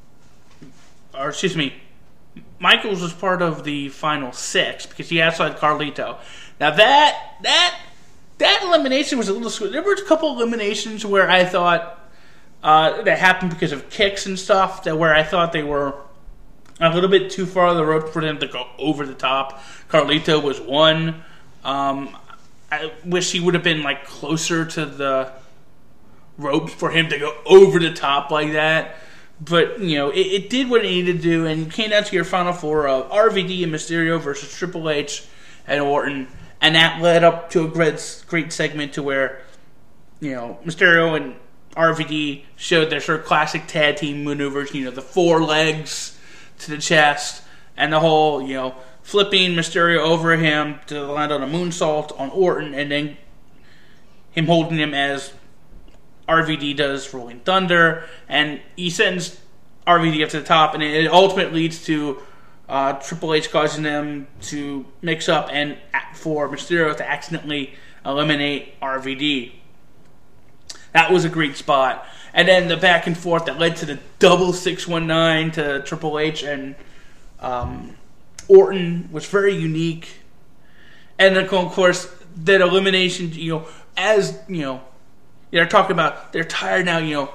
or excuse me, Michaels was part of the final six because he outside Carlito. Now that that that elimination was a little. There were a couple eliminations where I thought uh, that happened because of kicks and stuff. That where I thought they were a little bit too far on the road for them to go over the top. Carlito was one. Um, I wish he would have been like closer to the rope for him to go over the top like that. But, you know, it, it did what it needed to do, and you came down to your final four of R V D and Mysterio versus Triple H and Orton, and that led up to a great, great segment to where, you know, Mysterio and R V D showed their sort of classic tag team maneuvers, you know, the four legs to the chest, and the whole, you know, flipping Mysterio over him to land on a moonsault on Orton, and then him holding him as R V D does Rolling Thunder, and he sends R V D up to the top, and it ultimately leads to uh, Triple H causing them to mix up and for Mysterio to accidentally eliminate R V D. That was a great spot. And then the back and forth that led to the double six one nine to Triple H and um, Orton was very unique. And then, of course, that elimination, you know, as, you know, they're talking about they're tired now, you know.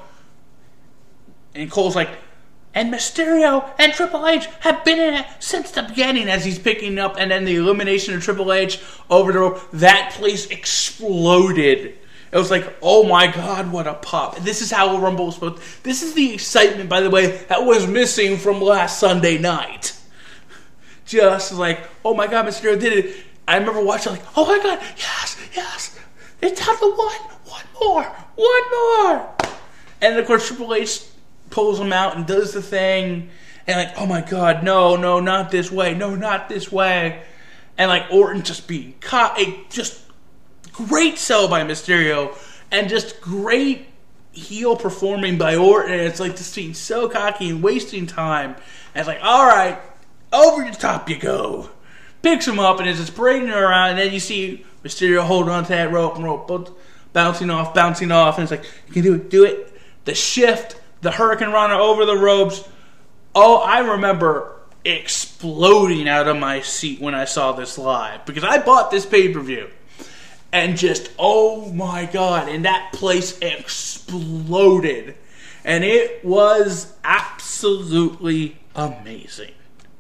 And Cole's like, and Mysterio and Triple H have been in it since the beginning as he's picking up, and then the elimination of Triple H over the rope. That place exploded. It was like, oh my God, what a pop. This is how a Rumble was supposed to. This is the excitement, by the way, that was missing from last Sunday night. Just like, oh my God, Mysterio did it. I remember watching like, oh my God, yes, yes. It's down to one. One more! One more! And of course Triple H pulls him out and does the thing. And like, oh my God, no, no, not this way. No, not this way. And like Orton just being caught. A just great sell by Mysterio. And just great heel performing by Orton. And it's like just being so cocky and wasting time. And it's like, alright, over the top you go. Picks him up and is just parading around. And then you see Mysterio hold on to that rope and rope. Both bouncing off, bouncing off, and it's like, you can do it, do it. The shift, the Hurricane Rana over the ropes. Oh, I remember exploding out of my seat when I saw this live. Because I bought this pay-per-view. And just, oh my God, and that place exploded. And it was absolutely amazing.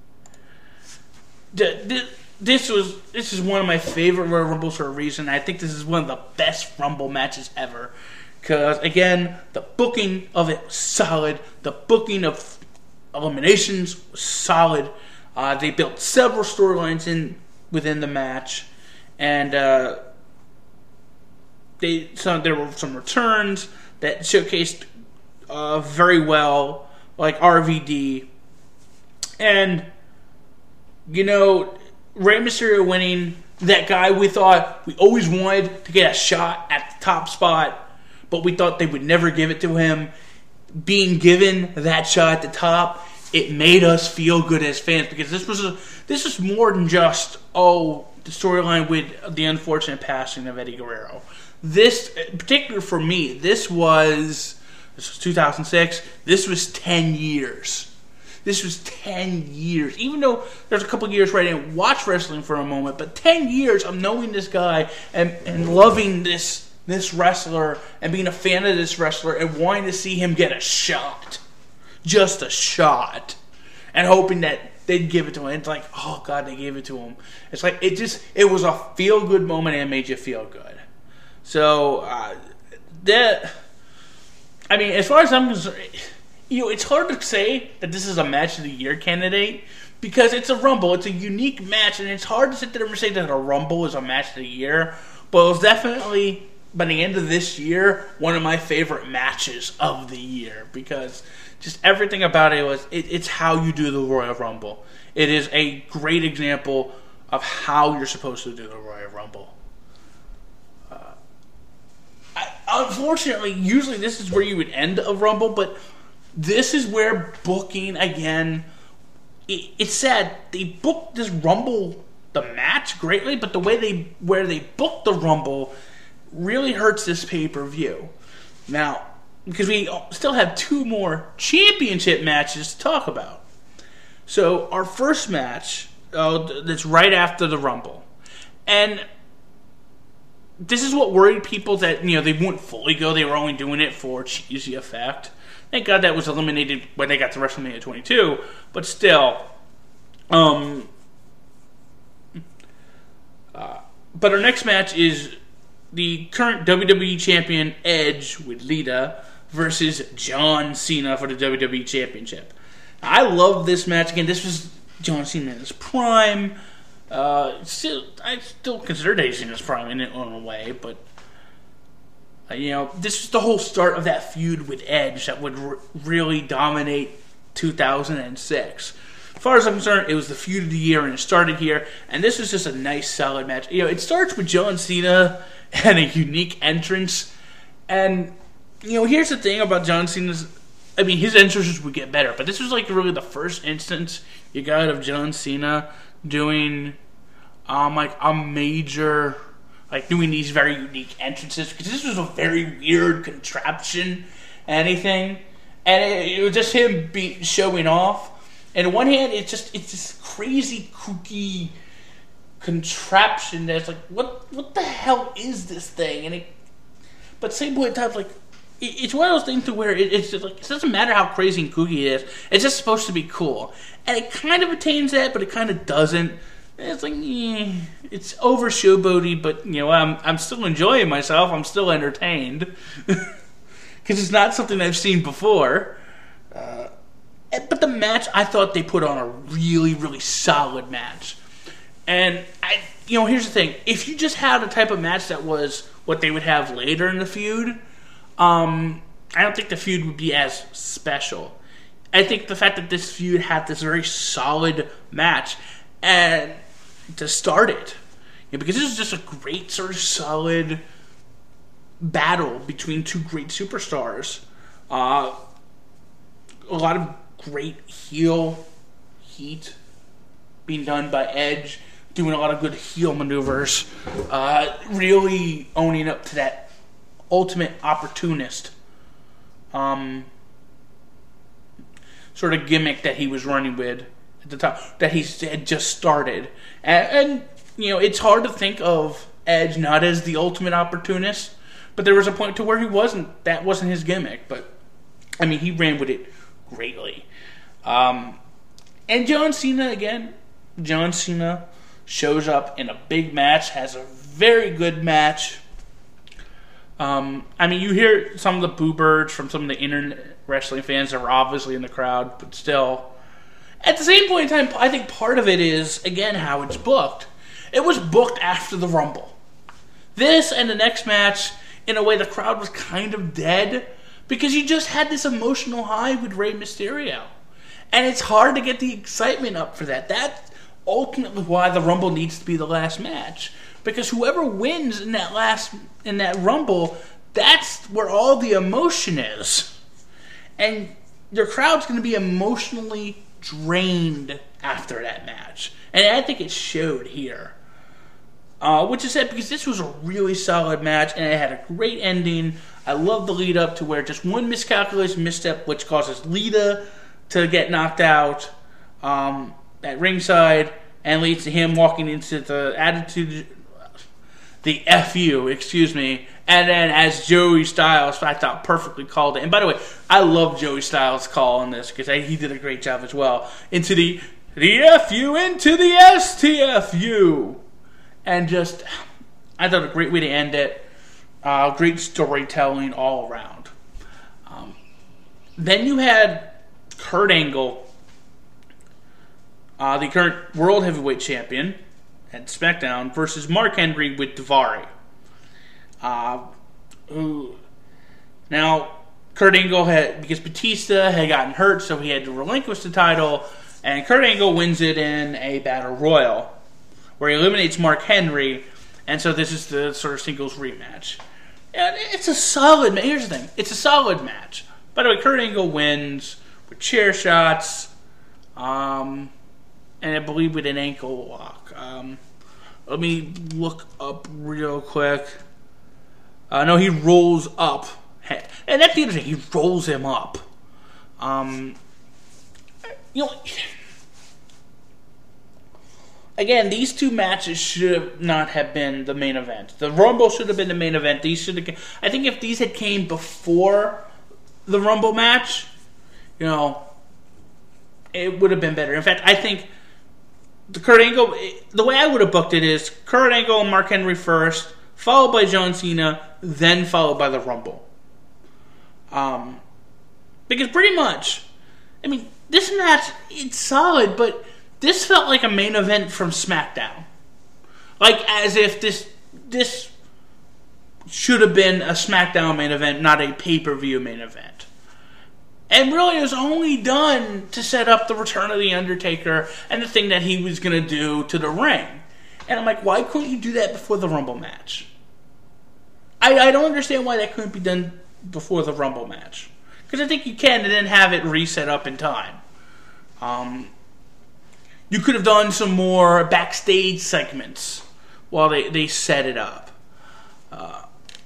The, the, This was this is one of my favorite Royal Rumbles for a reason. I think this is one of the best Rumble matches ever. Because, again, the booking of it was solid. The booking of eliminations was solid. Uh, they built several storylines in within the match. And uh, they some there were some returns that showcased uh, very well, like R V D. And, you know, Rey Mysterio winning, that guy we thought we always wanted to get a shot at the top spot, but we thought they would never give it to him. Being given that shot at the top, it made us feel good as fans because this was a, this was more than just, oh, the storyline with the unfortunate passing of Eddie Guerrero. This, particularly for me, this was this was two thousand six. This was ten years. This was ten years. Even though there's a couple of years where I didn't watch wrestling for a moment, but ten years of knowing this guy and, and loving this this wrestler and being a fan of this wrestler and wanting to see him get a shot. Just a shot. And hoping that they'd give it to him. It's like, oh God, they gave it to him. It's like, it just, it was a feel-good moment and it made you feel good. So, uh, that, I mean, as far as I'm concerned, you know, it's hard to say that this is a match of the year candidate because it's a Rumble. It's a unique match, and it's hard to sit there and say that a Rumble is a match of the year. But it was definitely, by the end of this year, one of my favorite matches of the year because just everything about it was, it, it's how you do the Royal Rumble. It is a great example of how you're supposed to do the Royal Rumble. Uh, I, unfortunately, usually this is where you would end a Rumble, but this is where booking, again, it, it's sad. They booked this Rumble, the match, greatly, but the way they, where they booked the Rumble really hurts this pay-per-view. Now, because we still have two more championship matches to talk about. So our first match, uh, that's right after the Rumble. And this is what worried people, that, you know, they wouldn't fully go. They were only doing it for cheesy effect. Thank God that was eliminated when they got to WrestleMania twenty-two. But still, um, uh, but our next match is the current W W E Champion Edge with Lita versus John Cena for the W W E Championship. I love this match. Again, this was John Cena in his prime. Uh, still, I still consider Edge in his prime in, it, in a way, but uh, you know, this is the whole start of that feud with Edge that would r- really dominate two thousand six. As far as I'm concerned, it was the feud of the year, and it started here. And this was just a nice, solid match. You know, it starts with John Cena and a unique entrance, and you know, here's the thing about John Cena's. I mean, his entrances would get better, but this was like really the first instance you got of John Cena doing um like a major, like doing these very unique entrances, because this was a very weird contraption, anything, and it, it was just him be showing off. And on one hand, it's just it's this crazy kooky contraption that's like, what what the hell is this thing? And it, but same point in time, like, it's one of those things to where it, it's just like, it doesn't matter how crazy and kooky it is. It's just supposed to be cool, and it kind of attains that, but it kind of doesn't. And it's like, eh, it's over showboaty, but you know, I'm I'm still enjoying myself. I'm still entertained because it's not something I've seen before. Uh, but the match, I thought they put on a really, really solid match. And I, you know, here's the thing: if you just had a type of match that was what they would have later in the feud. Um, I don't think the feud would be as special. I think the fact that this feud had this very solid match and to start it, you know, because this is just a great sort of solid battle between two great superstars. Uh, a lot of great heel heat being done by Edge, doing a lot of good heel maneuvers, uh, really owning up to that ultimate opportunist um, sort of gimmick that he was running with at the time, that he had just started. And, and, you know, it's hard to think of Edge not as the ultimate opportunist, but there was a point to where he wasn't, that wasn't his gimmick. But, I mean, he ran with it greatly. Um, and John Cena, again, John Cena shows up in a big match, has a very good match. Um, I mean, you hear some of the boo birds from some of the internet wrestling fans that were obviously in the crowd, but still. At the same point in time, I think part of it is, again, how it's booked. It was booked after the Rumble. This and the next match, in a way, the crowd was kind of dead, because you just had this emotional high with Rey Mysterio. And it's hard to get the excitement up for that. That's ultimately why the Rumble needs to be the last match. Because whoever wins in that last in that Rumble, that's where all the emotion is, and your crowd's going to be emotionally drained after that match, and I think it showed here. Uh, which is sad, because this was a really solid match, and it had a great ending. I love the lead up to where just one miscalculation, misstep, which causes Lita to get knocked out um, at ringside, and leads to him walking into the attitude. The F U, excuse me. And then as Joey Styles, I thought perfectly called it. And by the way, I love Joey Styles' call on this, because he did a great job as well. Into the, the F U, into the S T F U. And just, I thought a great way to end it. Uh, great storytelling all around. Um, then you had Kurt Angle, uh, the current World Heavyweight Champion at SmackDown, versus Mark Henry with Daivari. Uh, who, now, Kurt Angle had, because Batista had gotten hurt, so he had to relinquish the title, and Kurt Angle wins it in a Battle Royal, where he eliminates Mark Henry, and so this is the sort of singles rematch. And it's a solid match. Here's the thing. It's a solid match. By the way, Kurt Angle wins with chair shots, um, and I believe with an ankle lock. Um, let me look up real quick. Uh, no, he rolls up head. And at the end of the day, he rolls him up. Um, you know, again, these two matches should not have been the main event. The Rumble should have been the main event. These should have. I think if these had came before the Rumble match, you know, it would have been better. In fact, I think the Kurt Angle, the way I would have booked it is Kurt Angle and Mark Henry first, followed by John Cena, then followed by the Rumble. Um, because pretty much, I mean, this match, it's solid, but this felt like a main event from SmackDown. Like, as if this this should have been a SmackDown main event, not a pay-per-view main event. And really, it was only done to set up the return of The Undertaker and the thing that he was going to do to the ring. And I'm like, why couldn't you do that before the Rumble match? I, I don't understand why that couldn't be done before the Rumble match. Because I think you can and then have it reset up in time. Um, you could have done some more backstage segments while they, they set it up. Uh,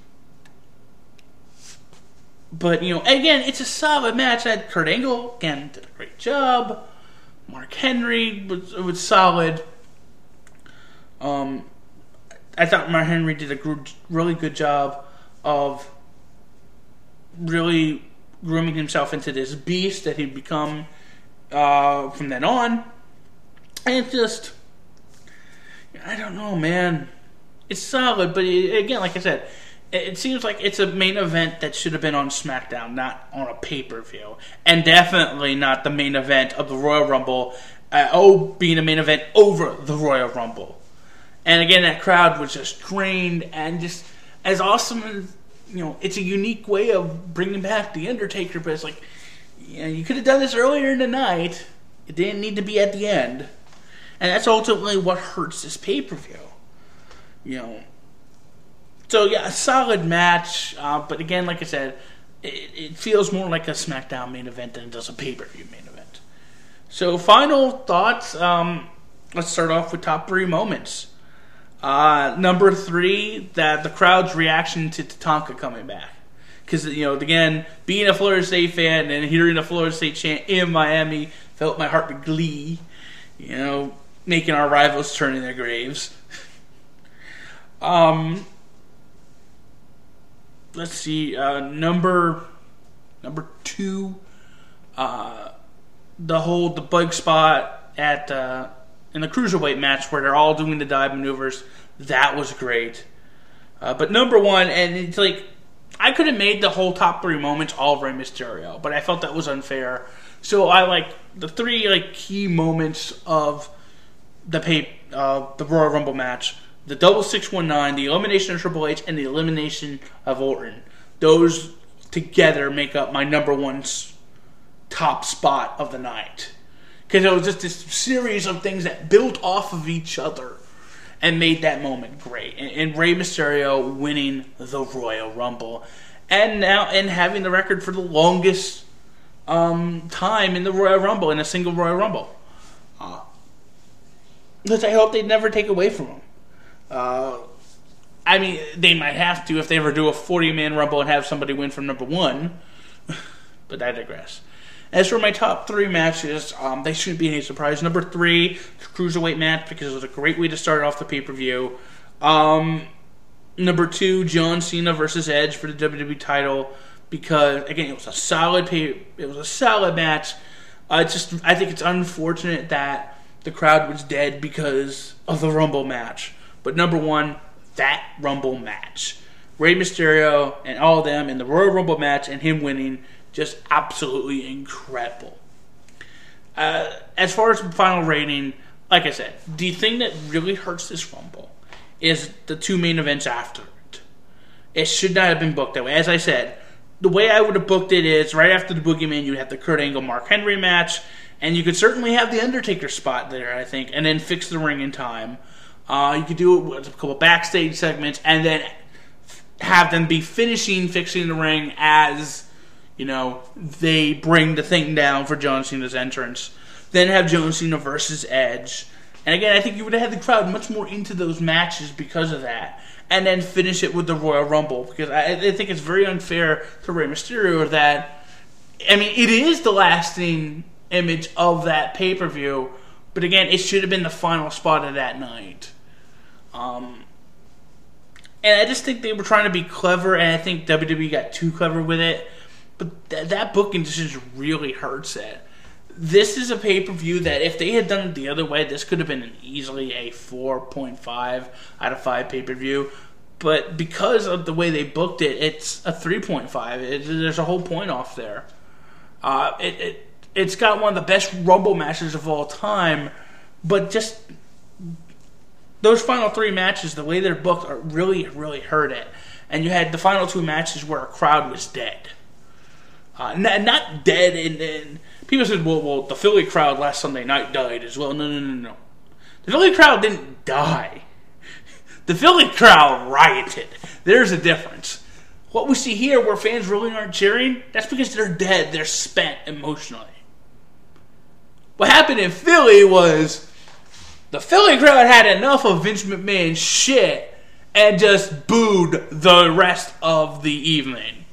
but, you know, again, it's a solid match. I had Kurt Angle, again, did a great job. Mark Henry was, was solid. Um, I thought Mark Henry did a gr- really good job of really grooming himself into this beast that he'd become uh, from then on. And it's just, I don't know, man. It's solid, but it, again, like I said, it, it seems like it's a main event that should have been on SmackDown, not on a pay-per-view. And definitely not the main event of the Royal Rumble, uh, oh, being a main event over the Royal Rumble. And again, that crowd was just drained and just as awesome as, you know, it's a unique way of bringing back The Undertaker, but it's like, you know, you could have done this earlier in the night. It didn't need to be at the end. And that's ultimately what hurts this pay-per-view. You know. So, yeah, a solid match. Uh, but again, like I said, it, it feels more like a SmackDown main event than it does a pay-per-view main event. So, final thoughts. Um, let's start off with top three moments. Uh, number three, that the crowd's reaction to Tatanka coming back. Because, you know, again, being a Florida State fan and hearing the Florida State chant in Miami filled my heart with glee. You know, making our rivals turn in their graves. um, let's see, uh, number number two, uh, the whole the bug spot at uh, in the cruiserweight match where they're all doing the dive maneuvers. That was great. Uh, but number one, and it's like, I could have made the whole top three moments all Rey Mysterio, but I felt that was unfair. So I like the three like key moments of the pay, uh, the Royal Rumble match: the double six one nine, the elimination of Triple H, and the elimination of Orton. Those together make up my number one top spot of the night, because it was just this series of things that built off of each other and made that moment great. And, and Rey Mysterio winning the Royal Rumble, and now and having the record for the longest um, time in the Royal Rumble, in a single Royal Rumble. Uh, which I hope they'd never take away from him. Uh, I mean, they might have to if they ever do a forty-man Rumble and have somebody win from number one. But I digress. As for my top three matches, um, they shouldn't be any surprise. Number three, the Cruiserweight match, because it was a great way to start off the pay-per-view. Um, number two, John Cena versus Edge for the W W E title, because again, it was a solid pay, it was a solid match. Uh, it's just, I think it's unfortunate that the crowd was dead because of the Rumble match. But number one, that Rumble match, Rey Mysterio and all of them in the Royal Rumble match, and him winning. Just absolutely incredible. Uh, as far as the final rating, like I said, the thing that really hurts this Rumble is the two main events after it. It should not have been booked that way. As I said, the way I would have booked it is right after the Boogeyman, you'd have the Kurt Angle Mark Henry match, and you could certainly have the Undertaker spot there, I think, and then fix the ring in time. Uh, you could do it with a couple backstage segments, and then have them be finishing fixing the ring as, you know, they bring the thing down for John Cena's entrance. Then have John Cena versus Edge. And again, I think you would have had the crowd much more into those matches because of that. and then finish it with the Royal Rumble, because I, I think it's very unfair to Rey Mysterio that, I mean, it is the lasting image of that pay-per-view, but again, it should have been the final spot of that night. Um, and I just think they were trying to be clever, and I think W W E got too clever with it, but th- that booking decision really hurts it. This is a pay-per-view that if they had done it the other way, this could have been an easily a four point five out of five pay-per-view. But because of the way they booked it, it's a three point five. It, there's a whole point off there. Uh, it, it, it's got one of the best Rumble matches of all time, but just those final three matches, the way they're booked, are really, really hurt it. And you had the final two matches where a crowd was dead. Uh, not, not dead in... in People said, well, well, the Philly crowd last Sunday night died as well. No, no, no, no. The Philly crowd didn't die. The Philly crowd rioted. There's a difference. What we see here, where fans really aren't cheering, that's because they're dead. They're spent emotionally. What happened in Philly was the Philly crowd had enough of Vince McMahon's shit and just booed the rest of the evening.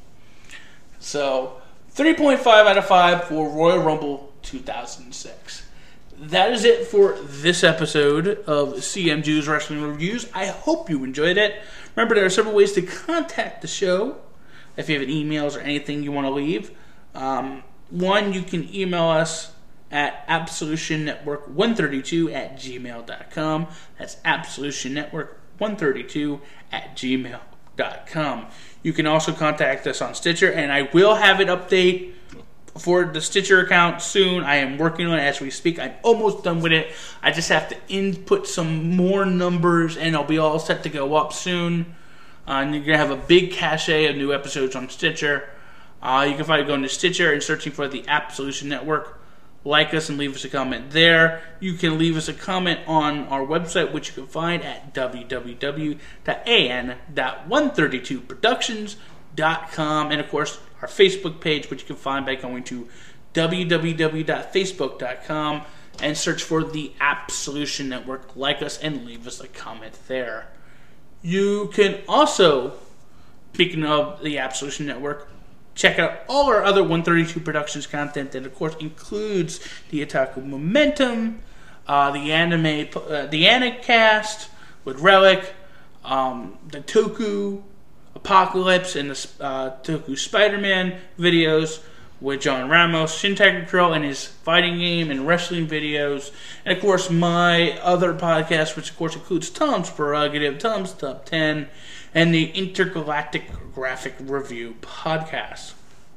So... three point five out of five for Royal Rumble two thousand six. That is it for this episode of C M Ju's Wrestling Reviews. I hope you enjoyed it. Remember, there are several ways to contact the show if you have any emails or anything you want to leave. Um, one, you can email us at absolution network one thirty-two at gmail dot com. That's absolution network one thirty-two at gmail dot com. You can also contact us on Stitcher, and I will have it update for the Stitcher account soon. I am working on it as we speak. I'm almost done with it. I just have to input some more numbers, and it'll be all set to go up soon. Uh, and you're going to have a big cache of new episodes on Stitcher. Uh, you can find it going to Stitcher and searching for the Absolution Network. Like us and leave us a comment there. You can leave us a comment on our website, which you can find at w w w dot a n dot one thirty-two productions dot com. And, of course, our Facebook page, which you can find by going to w w w dot facebook dot com and search for the Absolution Network. Like us and leave us a comment there. You can also, speaking of the Absolution Network, check out all our other one thirty-two Productions content that, of course, includes the Otaku Momentum, uh, the anime, uh, the Anicast with Relic, um, the Toku Apocalypse, and the uh, Toku Spider-Man videos with John Ramos, Shintaku Curl and his fighting game and wrestling videos, and, of course, my other podcast, which, of course, includes Tom's Prerogative, Tom's Top ten, and the Intergalactic Graphic Review podcast,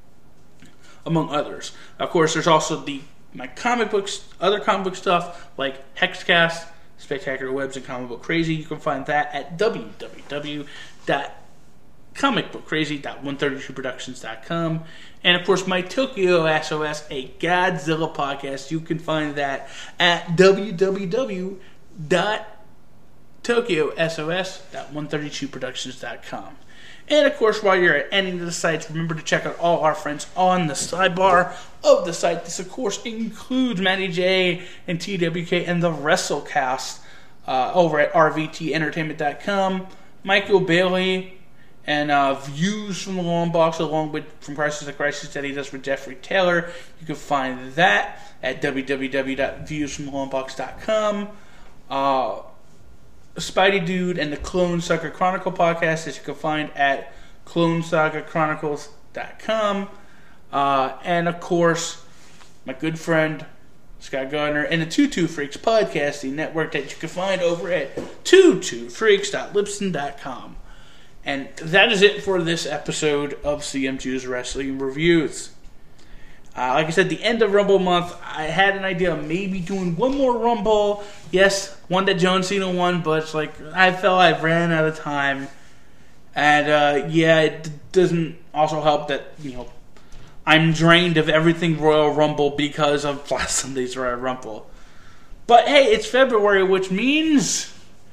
among others. Of course, there's also the my comic books, other comic book stuff like Hexcast, Spectacular Webs, and Comic Book Crazy. You can find that at w w w dot comic book crazy dot one thirty-two productions dot com. And, of course, my Tokyo S O S, a Godzilla podcast. You can find that at w w w dot tokyo s o s dot one thirty-two productions dot com. And, of course, while you're at any of the sites, remember to check out all our friends on the sidebar of the site. This, of course, includes Matty J and T W K and the WrestleCast uh, over at r v t entertainment dot com. Michael Bailey and uh, Views from the Long Box, along with From Crisis to Crisis that he does with Jeffrey Taylor. You can find that at w w w dot views from the long box dot com. Uh... Spidey Dude and the Clone Saga Chronicle podcast that you can find at clone saga chronicles dot com. Uh, and, of course, my good friend Scott Gardner and the Two Two Freaks podcasting network that you can find over at two two freaks dot libsyn dot com. And that is it for this episode of C M Ju's Wrestling Reviews. Uh, like I said, the end of Rumble month, I had an idea of maybe doing one more Rumble. Yes, one that John Cena won, but it's like I felt I ran out of time. And uh, yeah, it d- doesn't also help that, you know, I'm drained of everything Royal Rumble because of last Sunday's Royal Rumble. But hey, it's February, which means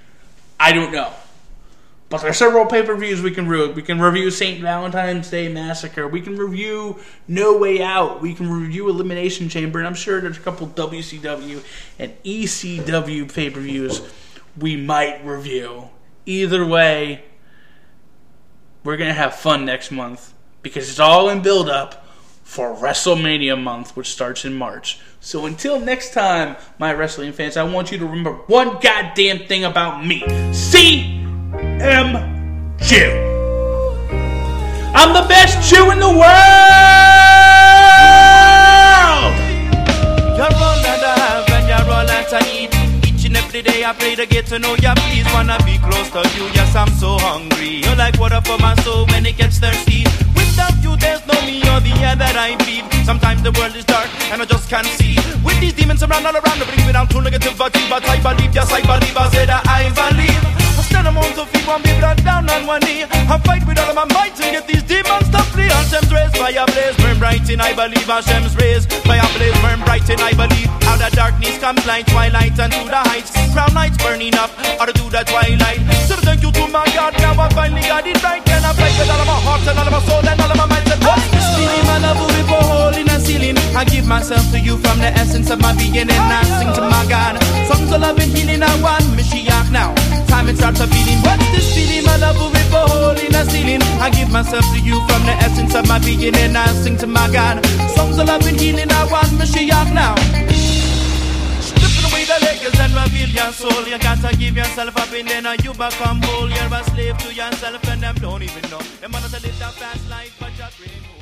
I don't know. But there are several pay-per-views we can review. We can review Saint Valentine's Day Massacre. We can review No Way Out. We can review Elimination Chamber. And I'm sure there's a couple W C W and E C W pay-per-views we might review. Either way, we're going to have fun next month because it's all in build-up for WrestleMania month, which starts in March. So until next time, my wrestling fans, I want you to remember one goddamn thing about me. C M Jew. I'm the best Jew in the world! You're all that I have and you're all that I need. Each and every day I pray to get to know you. Please wanna be close to you. Yes, I'm so hungry. You're like water for my soul when it gets thirsty. Without you, there's no me or the air that I breathe. Sometimes the world is dark and I just can't see. With these demons around all around, they bring me down to negativity. But I believe, yes, I believe. I said that I believe. I stand among the feet, one be brought down on one knee. I fight with all of my might to get these demons to flee. Hashem's rays, fire blaze, burn bright in I believe. Hashem's rays, fire blaze, burn bright in I believe. Out of darkness comes light, twilight and to the heights. Crown lights burning up, out of the twilight. So thank you to my God, now I finally got it right. And I fight with all of my heart and all of my soul and all of my mind. And what's this feeling? My love will be for hole in a ceiling. I give myself to you from the essence of my being, and I sing to my God. Songs of love and healing, I want Mashiach now. Time it starts a beating. What's this feeling? My love will be for hole in a ceiling. I give myself to you from the essence of my being, and I sing to my God. Songs of love and healing, I want Mashiach now. Stripping away the layers and reveal your soul. You gotta give yourself up and then you become whole. You're a slave to yourself and them don't even know. Them wanna live that fast life, but you're dreaming.